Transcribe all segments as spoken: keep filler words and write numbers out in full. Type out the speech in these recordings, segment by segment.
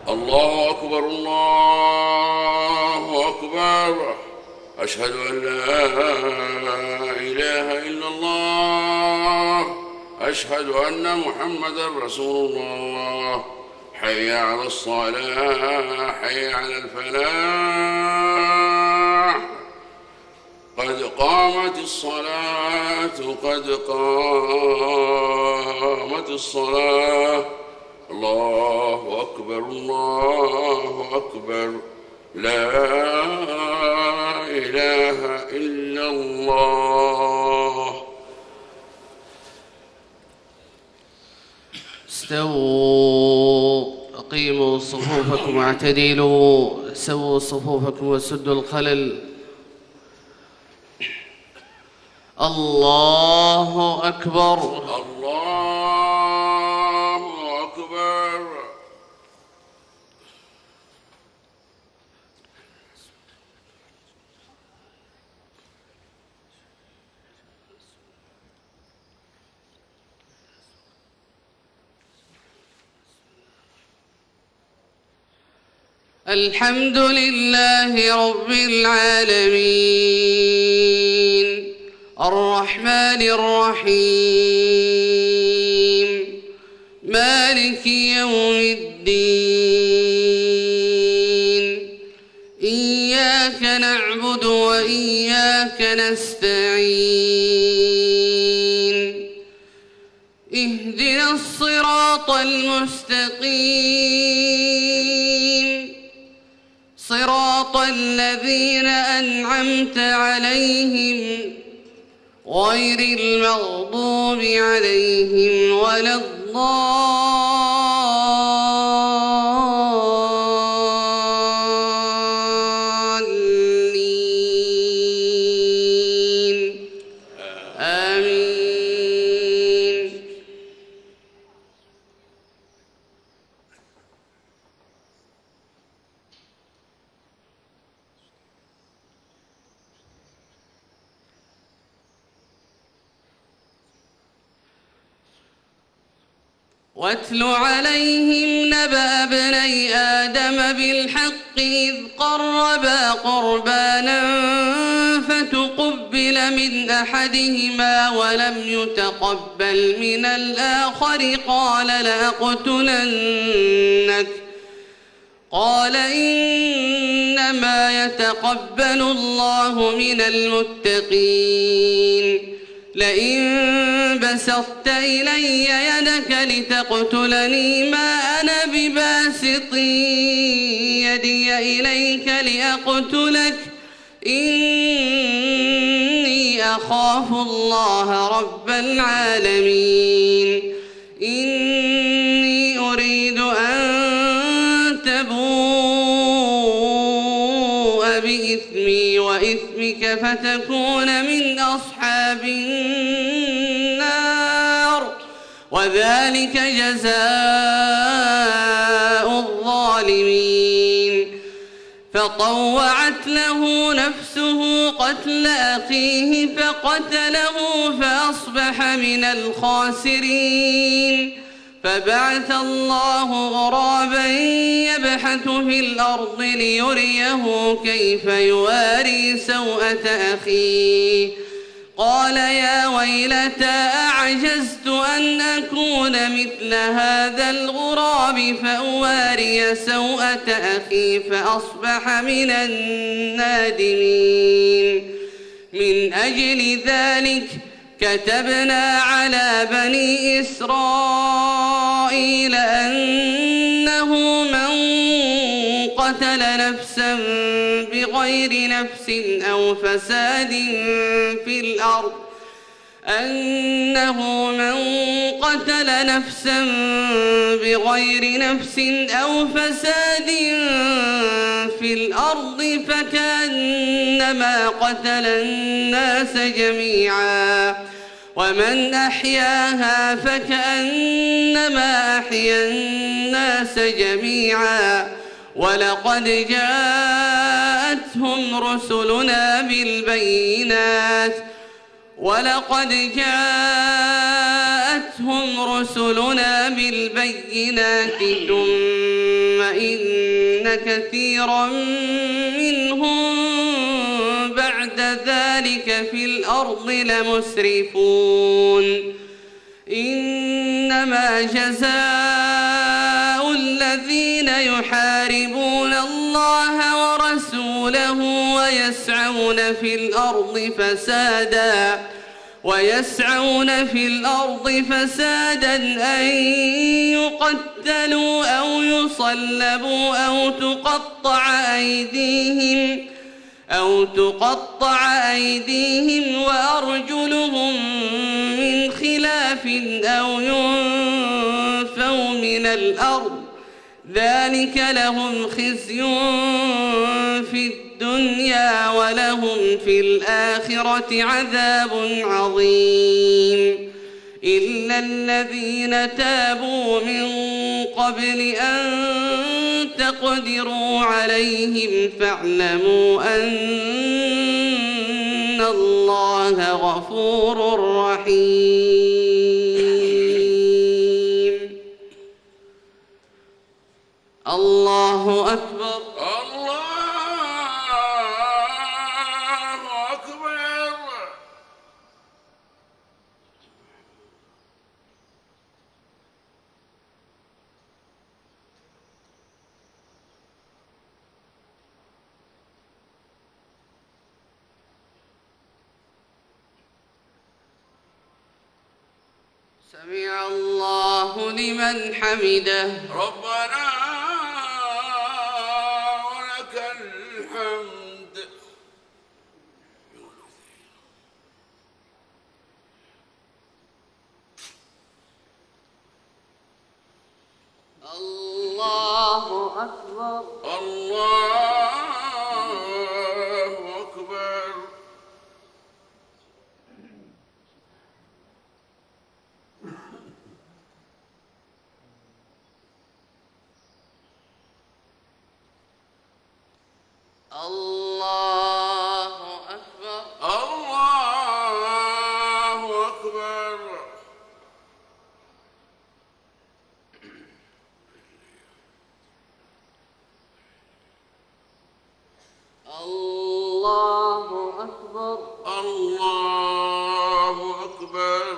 الله أكبر الله أكبر. أشهد أن لا إله إلا الله. أشهد أن محمدا رسول الله. حي على الصلاة حي على الفلاح. قد قامت الصلاة قد قامت الصلاة. الله أكبر الله أكبر. لا إله إلا الله. استووا أقيموا صفوفكم واعتدلوا. سووا صفوفكم وسدوا الخلل. الله أكبر الله أكبر. الحمد لله رب العالمين الرحمن الرحيم مالك يوم الدين. إياك نعبد وإياك نستعين. اهدنا الصراط المستقيم صراط الذين أنعمت عليهم غير المغضوب عليهم ولا الضالين. آمين. واتل عليهم نبأ ابني آدم بالحق إذ قربا قربانا فتقبل من أحدهما ولم يتقبل من الآخر قال لأقتلنك قال إنما يتقبل الله من المتقين. لئن بسطت إلي يدك لتقتلني ما أنا بباسط يدي إليك لأقتلك إني أخاف الله رب العالمين. إني أريد أن تبوء بإثمي وإثمك فتكون من أصحاب النار وذلك جزاء الظالمين. فطوعت له نفسه قتل أخيه فقتله فأصبح من الخاسرين. فبعث الله غرابا يبحث في الأرض ليريه كيف يواري سوءة أخيه قال يا ويلتى أعجزت أن أكون مثل هذا الغراب فأواري سوءة أخي فأصبح من النادمين. من أجل ذلك كتبنا على بني إسرائيل أنه من قتل نفسا بغير نفس أو فساد في الأرض أنه من قتل نفسا بغير نفس أو فساد في الأرض فكأنما قتل الناس جميعا ومن أحياها فكأنما أحيا الناس جميعا. ولقد جاءتهم رسلنا بالبينات ولقد جاءتهم جاءتهم رسلنا بالبينات ثم إن كثيرا منهم بعد ذلك في الأرض لمسرفون إنما جزاء الذين يحاربون الله ورسوله ويسعون في الأرض فسادا ويسعون في الأرض فسادا أن يقتلوا أو يصلبوا أو تقطع أيديهم أو تقطع أيديهم وأرجلهم من خلاف أو ينفوا من الأرض ذلك لهم خزي في الدنيا ولهم في الآخرة عذاب عظيم إلا الذين تابوا من قبل أن تقدروا عليهم فاعلموا أن الله غفور رحيم. الله أكبر. سمع الله لمن حمده. ربنا ولك الحمد. الله أكبر. الله أكبر. الله أكبر. الله أكبر. الله أكبر. الله أكبر.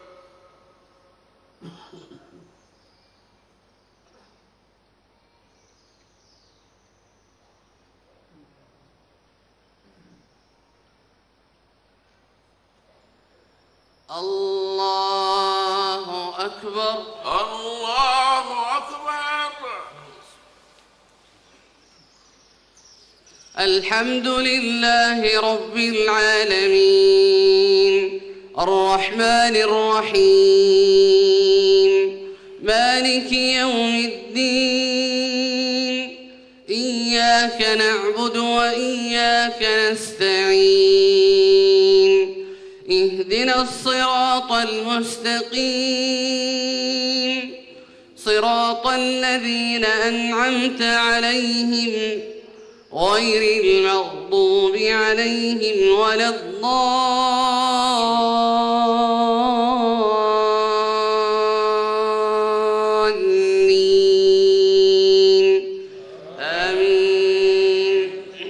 الله أكبر. الله أكبر. الحمد لله رب العالمين الرحمن الرحيم مالك يوم الدين إياك نعبد وإياك نستعين اهدنا الصراط المستقيم صراط الذين أنعمت عليهم غير المغضوب عليهم ولا الضالين آمين.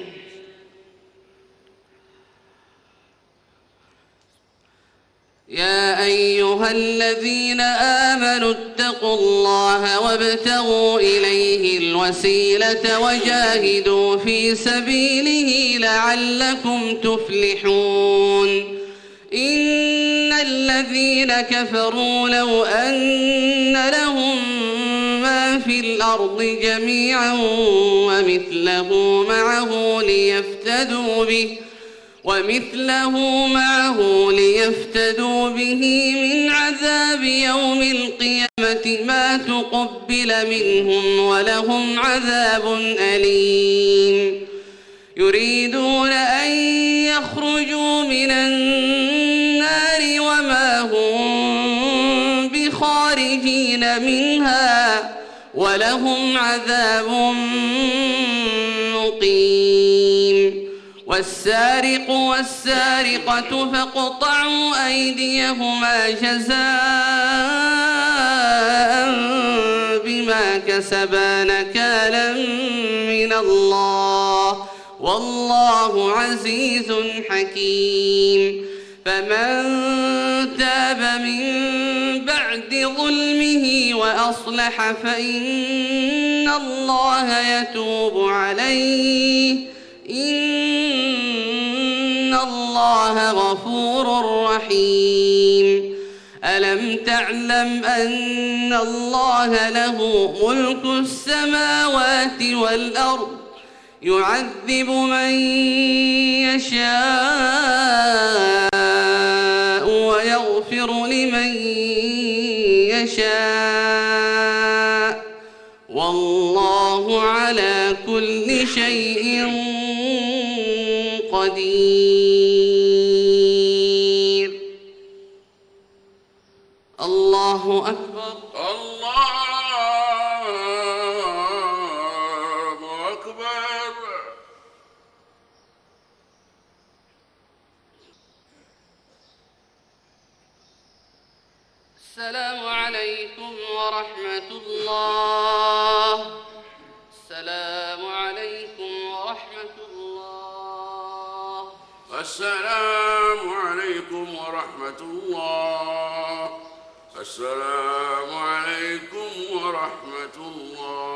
يا أيها الذين آمنوا اتقوا الله وابتغوا إليه الوسيلة وجاهدوا في سبيله لعلكم تفلحون. إن الذين كفروا لو أن لهم ما في الأرض جميعا ومثله معه ليفتدوا به ومثله معه ليفتدوا به من عذاب يوم القيامة ما تقبل منهم ولهم عذاب أليم. يريدون أن يخرجوا من النار وما هم بخارجين منها ولهم عذاب مقيم. والسارق والسارقة فاقطعوا أيديهما جزاء بما كسبا نكالا من الله والله عزيز حكيم. فمن تاب من بعد ظلمه وأصلح فإن الله يتوب عليه إن الله غفور رحيم. ألم تعلم أن الله له ملك السماوات والأرض يعذب من يشاء ويغفر لمن يشاء والله على كل شيء قدير. الله أكبر. الله أكبر. السلام عليكم ورحمة الله. السلام عليكم ورحمة الله. السلام عليكم ورحمة الله. السلام عليكم ورحمة الله.